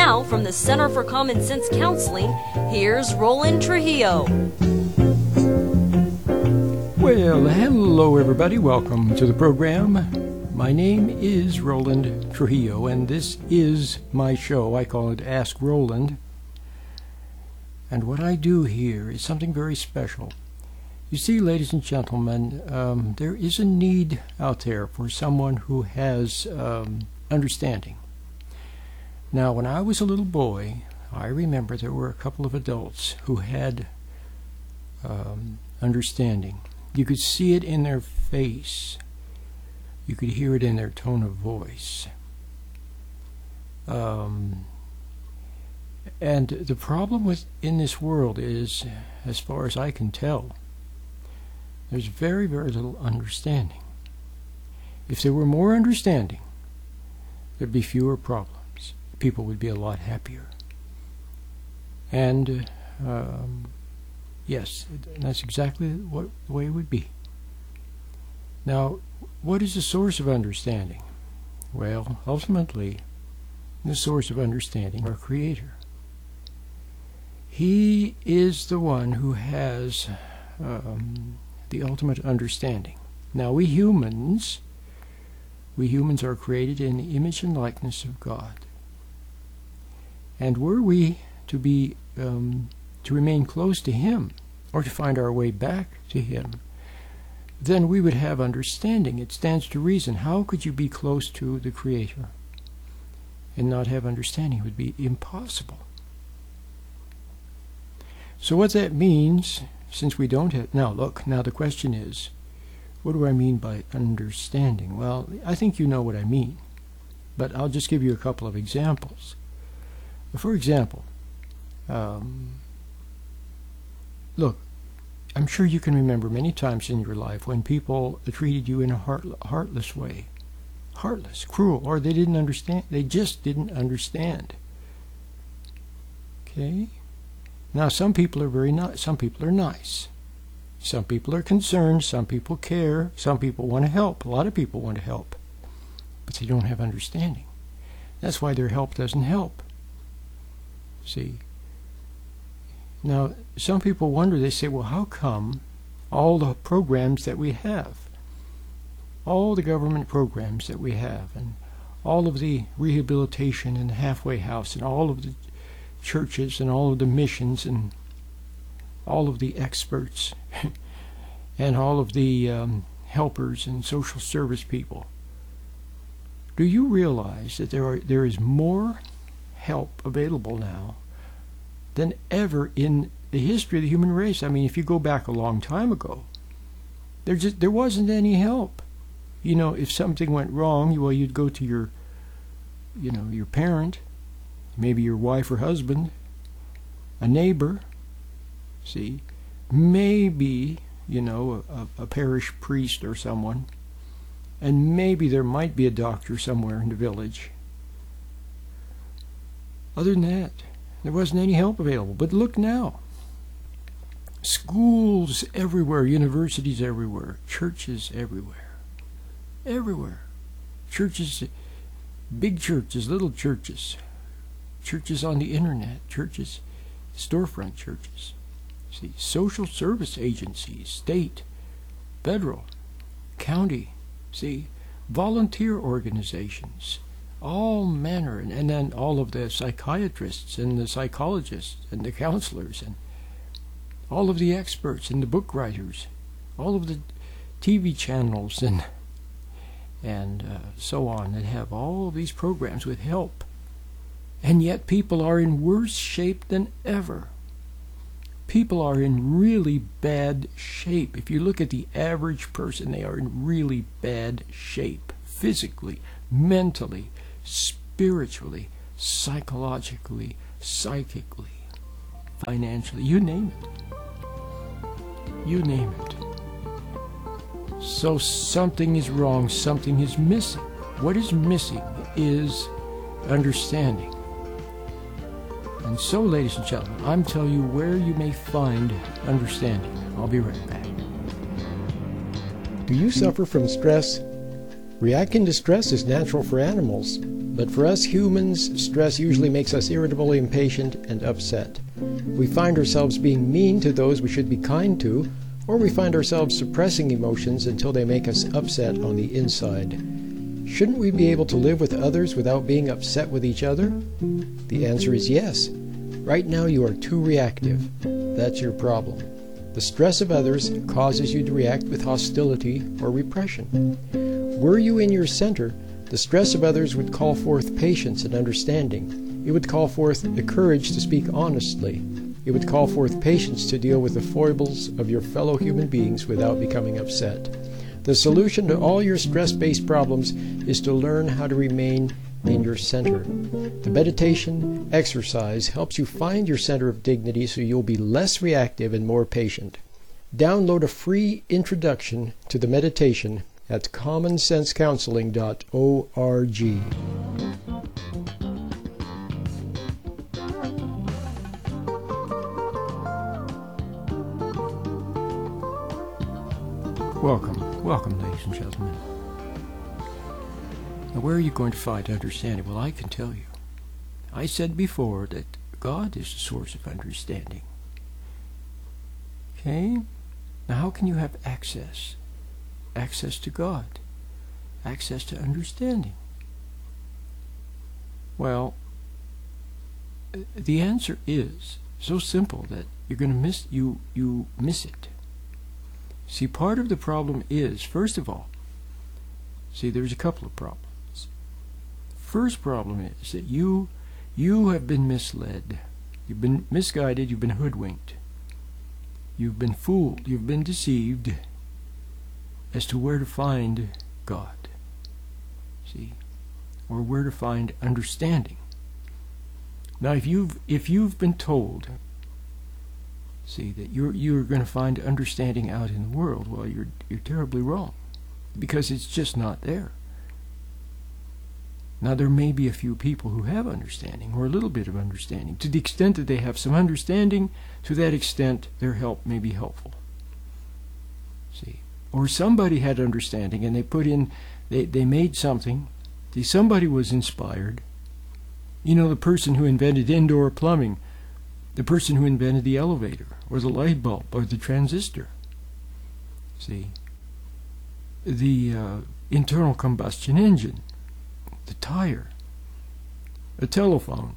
now, from the Center for Common Sense Counseling, here's Roland Trujillo. Well, hello everybody. Welcome to the program. My name is Roland Trujillo, and this is my show. I call it Ask Roland. And what I do here is something very special. You see, ladies and gentlemen, there is a need out there for someone who has understanding. Now, when I was a little boy, I remember there were a couple of adults who had understanding. You could see it in their face. You could hear it in their tone of voice. And the problem in this world is, as far as I can tell, there's very, very little understanding. If there were more understanding, there'd be fewer problems. People would be a lot happier. And yes, that's exactly the way it would be. Now, what is the source of understanding? Well, ultimately, the source of understanding is our Creator. He is the one who has the ultimate understanding. Now, we humans are created in the image and likeness of God. And were we to be to remain close to Him, or to find our way back to Him, then we would have understanding. It stands to reason. How could you be close to the Creator and not have understanding? It would be impossible. So what that means, since we don't have... Now the question is, what do I mean by understanding? Well, I think you know what I mean, but I'll just give you a couple of examples. For example, look, I'm sure you can remember many times in your life when people treated you in a heartless way. Heartless, cruel, or they didn't understand. They just didn't understand. Okay? Now, some people are very nice. Some people are nice. Some people are concerned. Some people care. Some people want to help. A lot of people want to help. But they don't have understanding. That's why their help doesn't help. See? Now, some people wonder, they say, well, how come all the programs that we have, all the government programs that we have, and all of the rehabilitation and the halfway house, and all of the churches, and all of the missions, and all of the experts, and all of the helpers and social service people, do you realize that there is more help available now than ever in the history of the human race? I mean, if you go back a long time ago, there wasn't any help. You know, if something went wrong, well, you'd go to your parent, maybe your wife or husband, a neighbor, see, maybe, a parish priest or someone, and maybe there might be a doctor somewhere in the village. Other than that, there wasn't any help available. But look now. Schools everywhere, universities everywhere, churches everywhere. Everywhere. Churches, big churches, little churches, churches on the internet, churches, storefront churches. See, social service agencies, state, federal, county, see, volunteer organizations, all manner, and then all of the psychiatrists and the psychologists and the counselors and all of the experts and the book writers, all of the TV channels and so on that have all of these programs with help. And yet people are in worse shape than ever. People are in really bad shape. If you look at the average person, they are in really bad shape, physically, mentally, spiritually, psychologically, psychically, financially, you name it. You name it. So something is wrong, something is missing. What is missing is understanding. And so, ladies and gentlemen, I'm telling you where you may find understanding. I'll be right back. Do you suffer from stress? Reacting to stress is natural for animals, But for us humans, stress usually makes us irritable, impatient, and upset. We find ourselves being mean to those we should be kind to, or we find ourselves suppressing emotions until they make us upset on the inside. Shouldn't we be able to live with others without being upset with each other? The answer is yes. Right now you are too reactive. That's your problem. The stress of others causes you to react with hostility or repression. Were you in your center, the stress of others would call forth patience and understanding. It would call forth the courage to speak honestly. It would call forth patience to deal with the foibles of your fellow human beings without becoming upset. The solution to all your stress-based problems is to learn how to remain in your center. The meditation exercise helps you find your center of dignity so you'll be less reactive and more patient. Download a free introduction to the meditation at commonsensecounseling.org. Welcome, ladies and gentlemen. Now, where are you going to find understanding? Well, I can tell you. I said before that God is the source of understanding. Okay? Now, how can you have access? Access to God. Access to understanding. Well, the answer is so simple that you're going to miss it. See, part of the problem is, first of all, there's a couple of problems. First problem is that you have been misled. You've been misguided. You've been hoodwinked. You've been fooled. You've been deceived as to where to find God. See, or where to find understanding. Now, if you've been told, that you're going to find understanding out in the world, well, you're terribly wrong, because it's just not there. Now, there may be a few people who have understanding, or a little bit of understanding. To the extent that they have some understanding, to that extent, their help may be helpful. See, or somebody had understanding, and they made something. See, somebody was inspired. You know, the person who invented indoor plumbing, the person who invented the elevator, or the light bulb, or the transistor. See, the internal combustion engine, the tire, a telephone,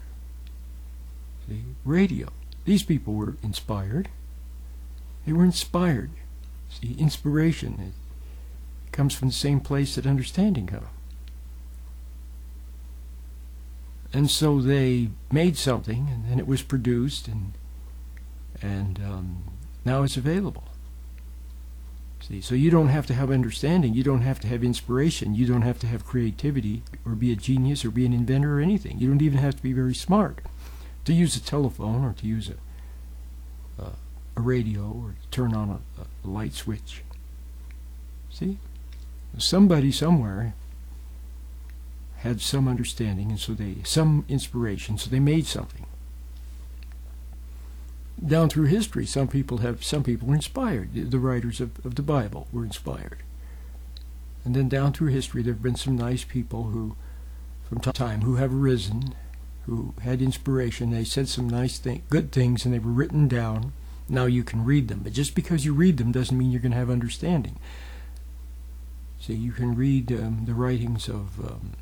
radio. These people were inspired. They were inspired. See, inspiration, it comes from the same place that understanding comes. And so they made something, and then it was produced, and now it's available. See, so you don't have to have understanding. You don't have to have inspiration. You don't have to have creativity, or be a genius, or be an inventor, or anything. You don't even have to be very smart to use a telephone, or to use a radio, or to turn on a light switch. See, somebody somewhere had some understanding, and so some inspiration, so they made something. Down through history, some people were inspired. The writers of the Bible were inspired. And then down through history, there have been some nice people who, from time, who have arisen, who had inspiration. They said some nice good things, and they were written down. Now you can read them, but just because you read them doesn't mean you're going to have understanding. See, you can read the writings of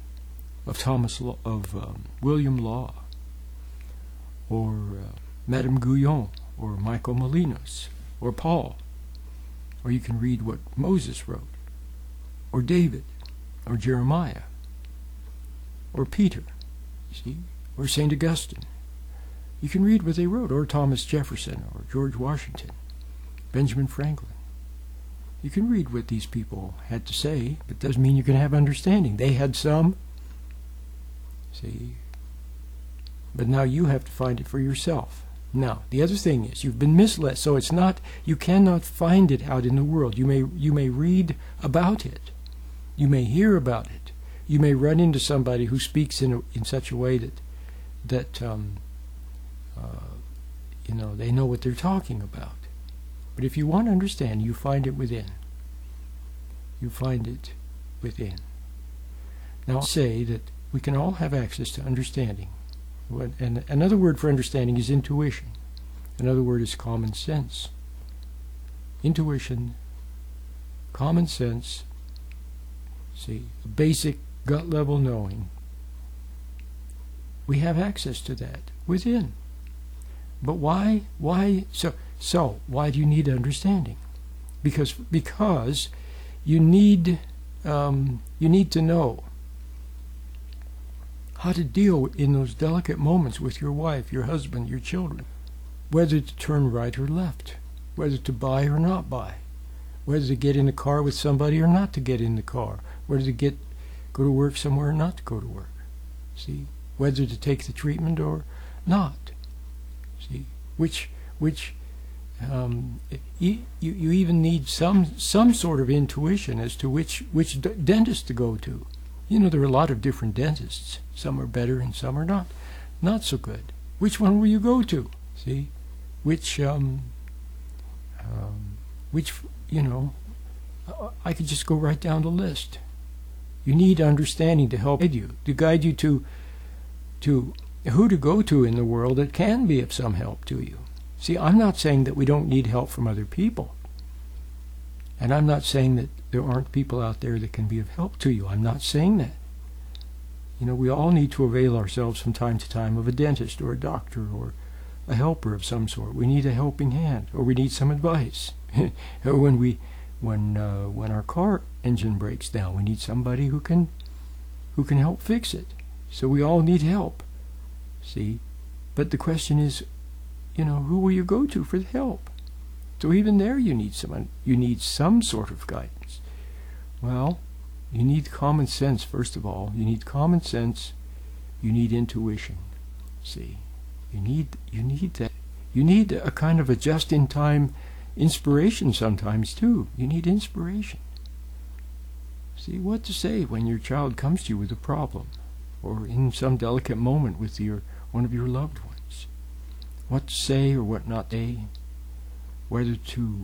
William Law, or Madame Guyon, or Michael Molinos, or Paul, or you can read what Moses wrote, or David, or Jeremiah, or Peter, see, or St. Augustine. You can read what they wrote, or Thomas Jefferson, or George Washington, Benjamin Franklin. You can read what these people had to say, but it doesn't mean you're going to have understanding. They had some. See, but now you have to find it for yourself. Now, the other thing is, you've been misled, so it's not, you cannot find it out in the world. You may read about it. You may hear about it. You may run into somebody who speaks in such a way that they know what they're talking about. But if you want to understand, you find it within. You find it within. Now, I'll say that We can all have access to understanding. And another word for understanding is intuition. Another word is common sense. Intuition, common sense, see, basic gut level knowing. We have access to that within. But why why do you need understanding? Because you need to know how to deal in those delicate moments with your wife, your husband, your children, whether to turn right or left, whether to buy or not buy, whether to get in the car with somebody or not to get in the car, whether to go to work somewhere or not to go to work. See, whether to take the treatment or not. See, you even need some sort of intuition as to which dentist to go to. You know, there are a lot of different dentists. Some are better and some are not so good. Which one will you go to? See, I could just go right down the list. You need understanding to help you, to guide you to who to go to in the world that can be of some help to you. See, I'm not saying that we don't need help from other people. And I'm not saying that there aren't people out there that can be of help to you. I'm not saying that. You know, we all need to avail ourselves from time to time of a dentist or a doctor or a helper of some sort. We need a helping hand, or we need some advice. When our car engine breaks down, we need somebody who can help fix it. So we all need help. See? But the question is, who will you go to for the help? So even there you need some sort of guidance. Well, you need common sense, first of all. You need common sense. You need intuition. See? You need that. You need a kind of a just-in-time inspiration sometimes, too. You need inspiration. See, what to say when your child comes to you with a problem, or in some delicate moment with one of your loved ones. What to say or what not to say, whether to,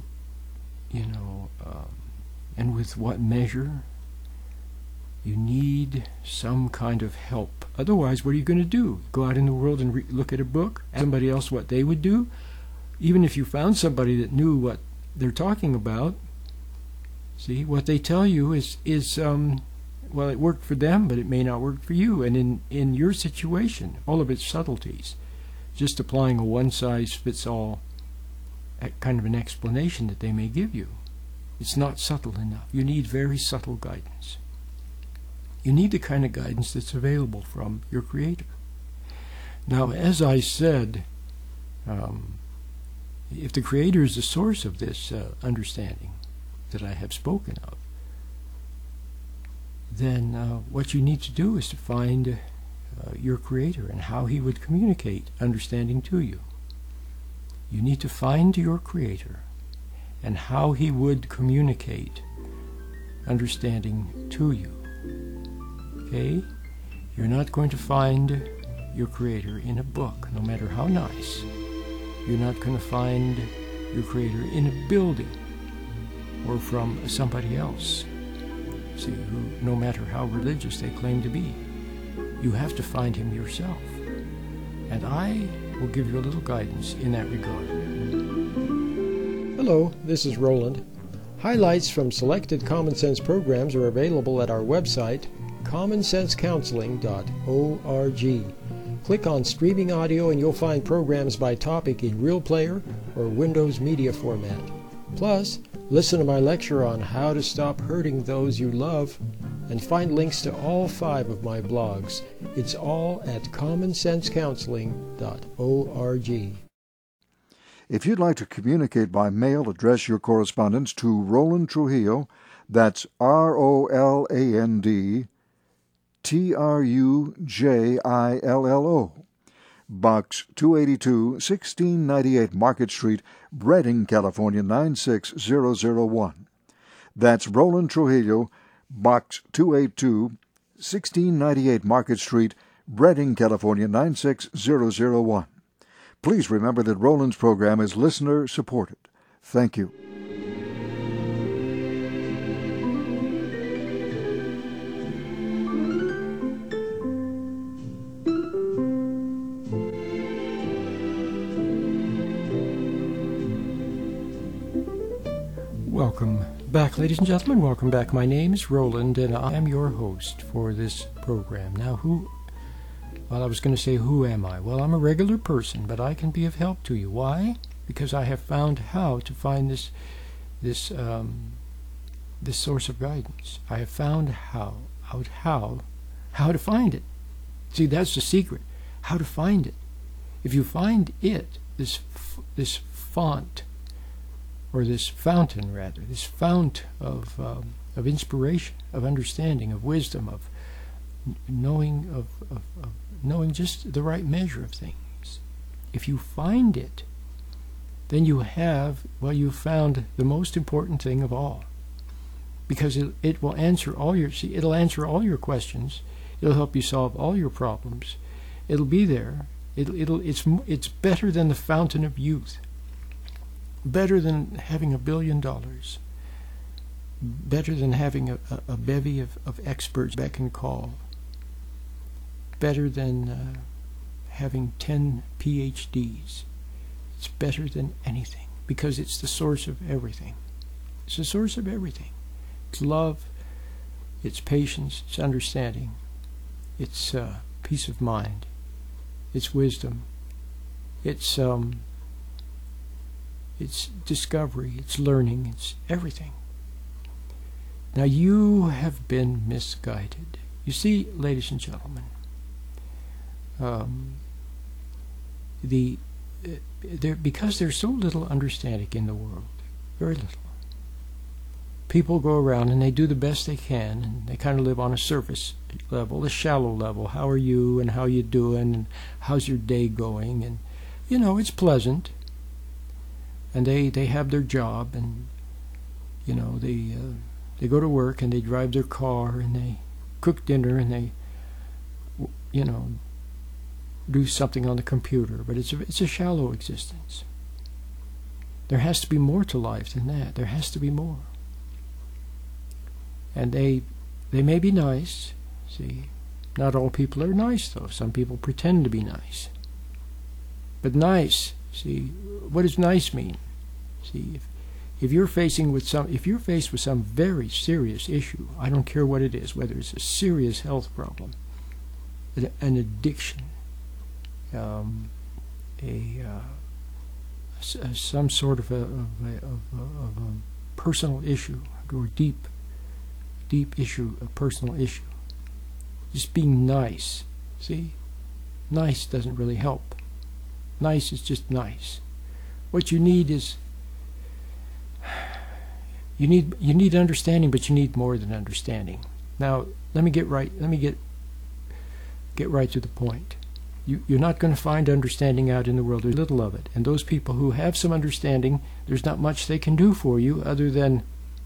and with what measure. You need some kind of help. Otherwise, what are you going to do? Go out in the world and look at a book? Ask somebody else what they would do? Even if you found somebody that knew what they're talking about, see, what they tell you is well, it worked for them, but it may not work for you. And in your situation, all of its subtleties, just applying a one-size-fits-all kind of an explanation that they may give you, it's not subtle enough. You need very subtle guidance. You need the kind of guidance that's available from your Creator. Now, as I said, if the Creator is the source of this understanding that I have spoken of, then what you need to do is to find your Creator and how He would communicate understanding to you. You need to find your Creator and how He would communicate understanding to you. Okay? You're not going to find your Creator in a book, no matter how nice. You're not going to find your Creator in a building or from somebody else, see, who, no matter how religious they claim to be. You have to find Him yourself. And I will give you a little guidance in that regard. Hello, this is Roland. Highlights from selected Common Sense programs are available at our website, commonsensecounseling.org. Click on Streaming Audio and you'll find programs by topic in Real Player or Windows Media format. Plus, listen to my lecture on how to stop hurting those you love and find links to all 5 of my blogs. It's all at commonsensecounseling.org. If you'd like to communicate by mail, address your correspondence to Roland Trujillo. That's ROLAND TRUJILLO, Box 282, 1698 Market Street, Redding, California 96001. That's Roland Trujillo, Box 282, 1698 Market Street, Redding, California 96001. Please remember that Roland's program is listener-supported. Thank you. Welcome back, ladies and gentlemen. Welcome back. My name is Roland, and I am your host for this program. Now, I was going to say, who am I? Well, I'm a regular person, but I can be of help to you. Why? Because I have found how to find this source of guidance. I have found how to find it. See, that's the secret. How to find it. If you find it, this font, or this fountain, rather, this fount of inspiration, of understanding, of wisdom, of knowing, of knowing just the right measure of things. If you find it, then you found the most important thing of all, because it will answer it'll answer all your questions. It'll help you solve all your problems. It'll be there. It's better than the fountain of youth. Better than having $1 billion. Better than having a bevy of experts beck and call. Better than having 10 PhDs. It's better than anything, because it's the source of everything. It's the source of everything. It's love, it's patience, it's understanding, it's peace of mind, it's wisdom, it's discovery, it's learning, it's everything. Now, you have been misguided. You see, ladies and gentlemen, because there's so little understanding in the world, very little. People go around and they do the best they can, and they kind of live on a surface level, a shallow level. How are you, and how you doing, and how's your day going? And it's pleasant. And they have their job, and they go to work, and they drive their car, and they cook dinner, and they do something on the computer. But it's a shallow existence. There has to be more to life than that. There has to be more. And they may be nice. See, not all people are nice, though. Some people pretend to be nice. But nice, see, what does nice mean? See, if you're faced with some very serious issue, I don't care what it is, whether it's a serious health problem, an addiction, some sort of a personal issue, or deep issue, a personal issue. Just being nice. See? Nice doesn't really help. Nice is just nice. What you need is you need understanding, but you need more than understanding. Now, let me get right to the point. You're not going to find understanding out in the world. There's little of it. And those people who have some understanding, there's not much they can do for you other than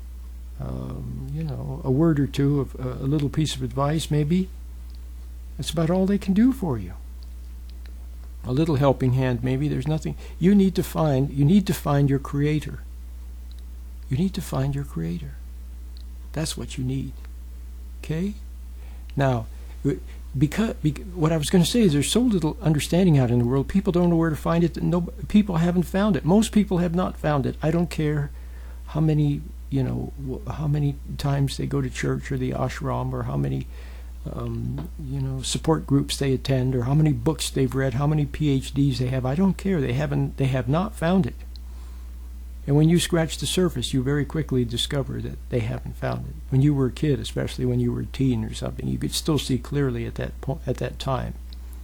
a word or two of a little piece of advice, maybe. That's about all they can do for you. A little helping hand, maybe. There's nothing. You need to find your Creator. You need to find your Creator. That's what you need. Okay? Now, because what I was going to say is there's so little understanding out in the world, people don't know where to find it. People haven't found it. Most people have not found it. I don't care how many times they go to church or the ashram, or how many support groups they attend, or how many books they've read, how many PhDs they have. I don't care. They have not found it. And when you scratch the surface, you very quickly discover that they haven't found it. When you were a kid, especially when you were a teen or something, you could still see clearly at that time.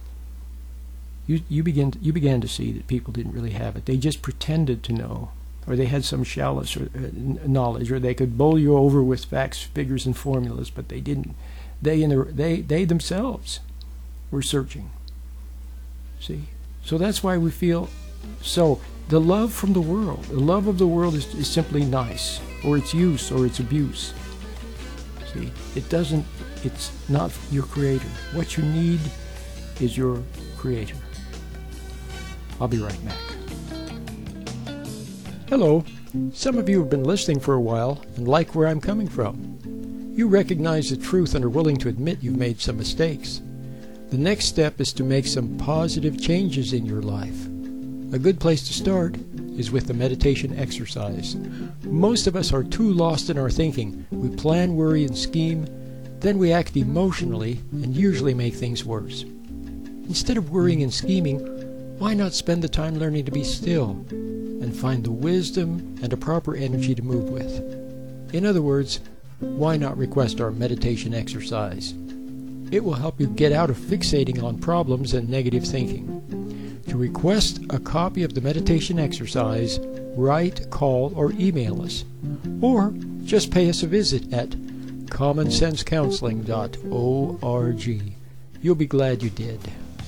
You began to see that people didn't really have it. They just pretended to know, or they had some shallow knowledge, or they could bowl you over with facts, figures, and formulas, but they didn't. They themselves were searching. See? So that's why we feel so. The love from the world, the love of the world is simply nice, or its use, or its abuse. See? It's not your Creator. What you need is your Creator. I'll be right back. Hello. Some of you have been listening for a while and like where I'm coming from. You recognize the truth and are willing to admit you've made some mistakes. The next step is to make some positive changes in your life. A good place to start is with the meditation exercise. Most of us are too lost in our thinking. We plan, worry, and scheme, then we act emotionally and usually make things worse. Instead of worrying and scheming, why not spend the time learning to be still and find the wisdom and a proper energy to move with? In other words, why not request our meditation exercise? It will help you get out of fixating on problems and negative thinking. To request a copy of the meditation exercise, write, call, or email us. Or just pay us a visit at commonsensecounseling.org. You'll be glad you did.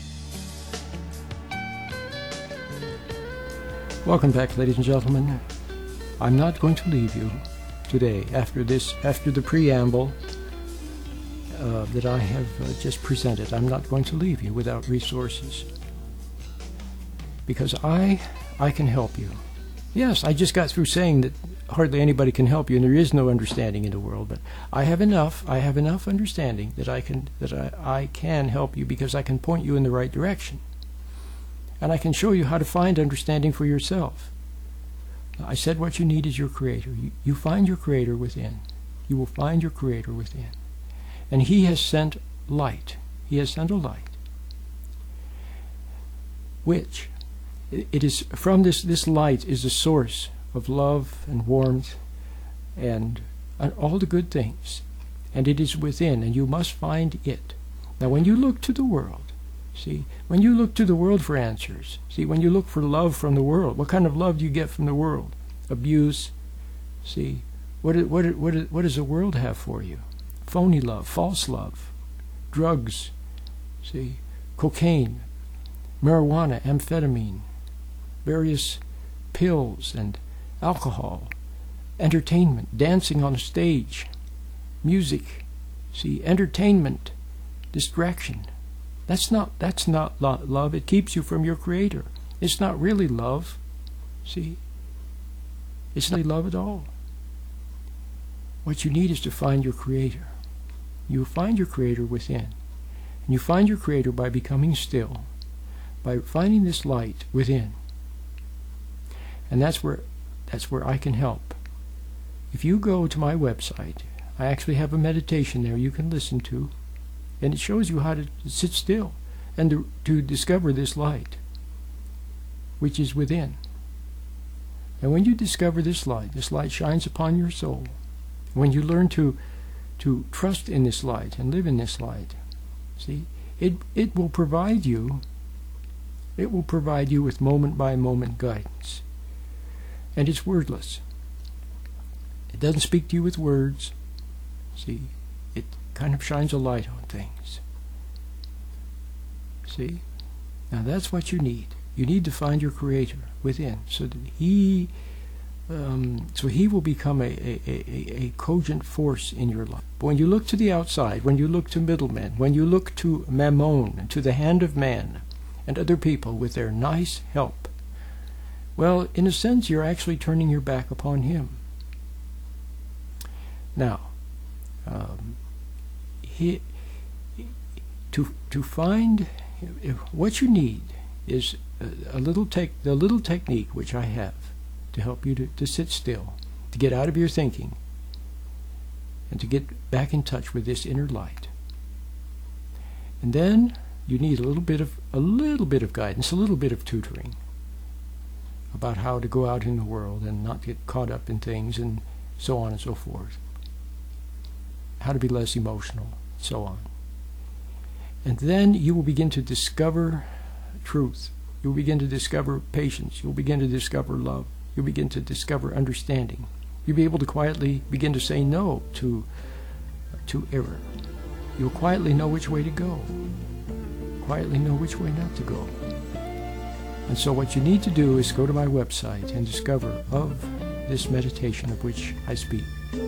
Welcome back, ladies and gentlemen. I'm not going to leave you today after the preamble that I have just presented. I'm not going to leave you without resources, because I can help you. Yes, I just got through saying that hardly anybody can help you, and there is no understanding in the world. But I have enough understanding that I can help you, because I can point you in the right direction, and I can show you how to find understanding for yourself. I said what you need is your Creator. You find your Creator within. You will find your Creator within. And He has sent light. He has sent a light, which it is from this light is the source of love and warmth and all the good things. And it is within, and you must find it. Now, when you look to the world, when you look to the world for answers, when you look for love from the world, what kind of love do you get from the world? Abuse. What does the world have for you? Phony love, false love, drugs, cocaine, marijuana, amphetamine, various pills and alcohol, entertainment, dancing on a stage, music, entertainment, distraction. That's not love. It keeps you from your Creator. It's not really love. It's not love at all. What you need is to find your Creator. You find your Creator within. And you find your Creator by becoming still, by finding this light within. And that's where I can help. If you go to my website, I actually have a meditation there you can listen to, and it shows you how to sit still and to discover this light, which is within. And when you discover this light shines upon your soul. When you learn to trust in this light and live in this light, it will provide you. It will provide you with moment-by-moment guidance. And it's wordless. It doesn't speak to you with words. It kind of shines a light on things. Now that's what you need. You need to find your Creator within, so that He will become a cogent force in your life. But when you look to the outside, when you look to middlemen, when you look to Mammon, to the hand of man, and other people with their nice help, well, in a sense, you're actually turning your back upon Him. Now, to find what you need is the little technique which I have to help you to sit still, to get out of your thinking, and to get back in touch with this inner light. And then you need a little bit of guidance, a little bit of tutoring about how to go out in the world and not get caught up in things, and so on and so forth. How to be less emotional, so on. And then you will begin to discover truth. You'll begin to discover patience. You'll begin to discover love. You'll begin to discover understanding. You'll be able to quietly begin to say no to error. You'll quietly know which way to go. Quietly know which way not to go. And so what you need to do is go to my website and discover of this meditation of which I speak.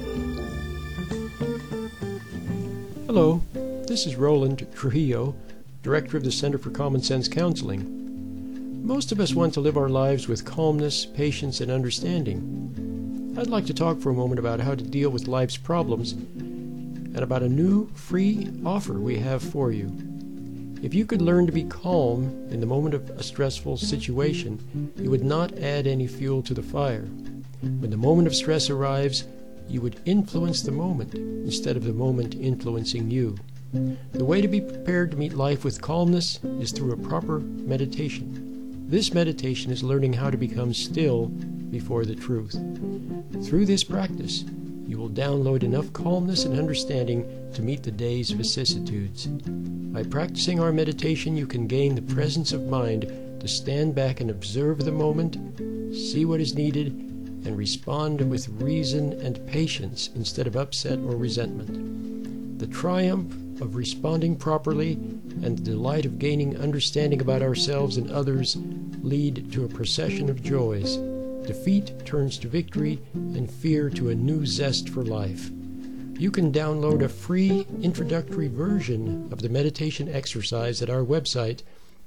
Hello, this is Roland Trujillo, Director of the Center for Common Sense Counseling. Most of us want to live our lives with calmness, patience, and understanding. I'd like to talk for a moment about how to deal with life's problems and about a new free offer we have for you. If you could learn to be calm in the moment of a stressful situation, you would not add any fuel to the fire. When the moment of stress arrives, you would influence the moment instead of the moment influencing you. The way to be prepared to meet life with calmness is through a proper meditation. This meditation is learning how to become still before the truth. Through this practice, you will download enough calmness and understanding to meet the day's vicissitudes. By practicing our meditation, you can gain the presence of mind to stand back and observe the moment, see what is needed, and respond with reason and patience instead of upset or resentment. The triumph of responding properly and the delight of gaining understanding about ourselves and others lead to a procession of joys. Defeat turns to victory and fear to a new zest for life. You can download a free introductory version of the meditation exercise at our website,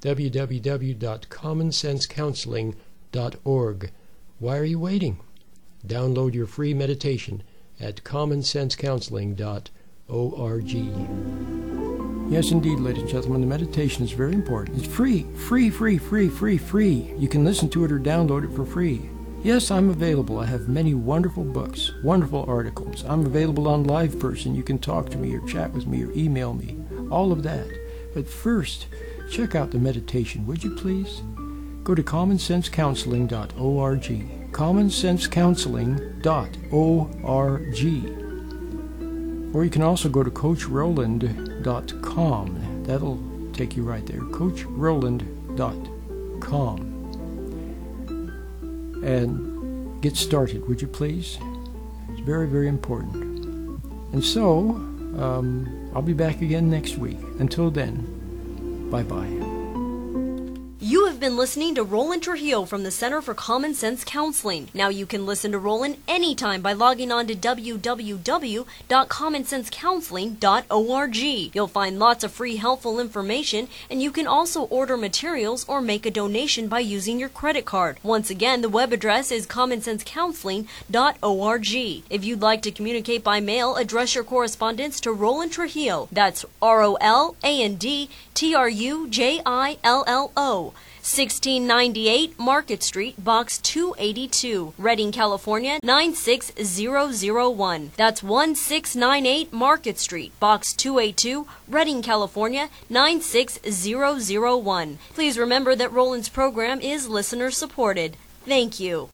www.commonsensecounseling.org. Why are you waiting? Download your free meditation at commonsensecounseling.org. Yes, indeed, ladies and gentlemen, the meditation is very important. It's free. You can listen to it or download it for free. Yes, I'm available. I have many wonderful books, wonderful articles. I'm available on LivePerson. You can talk to me or chat with me or email me. All of that. But first, check out the meditation, would you please? Go to commonsensecounseling.org. commonsensecounseling.org. Or you can also go to CoachRoland.com. That'll take you right there. CoachRoland.com. And get started, would you please? It's very, very important. And so, I'll be back again next week. Until then, bye-bye. You have been listening to Roland Trujillo from the Center for Common Sense Counseling. Now you can listen to Roland anytime by logging on to www.commonsensecounseling.org. You'll find lots of free helpful information, and you can also order materials or make a donation by using your credit card. Once again, the web address is commonsensecounseling.org. If you'd like to communicate by mail, address your correspondence to Roland Trujillo. That's ROLAND TRUJILLO, 1698 Market Street, Box 282, Redding, California 96001. That's 1698 Market Street, Box 282, Redding, California 96001. Please remember that Roland's program is listener supported. Thank you.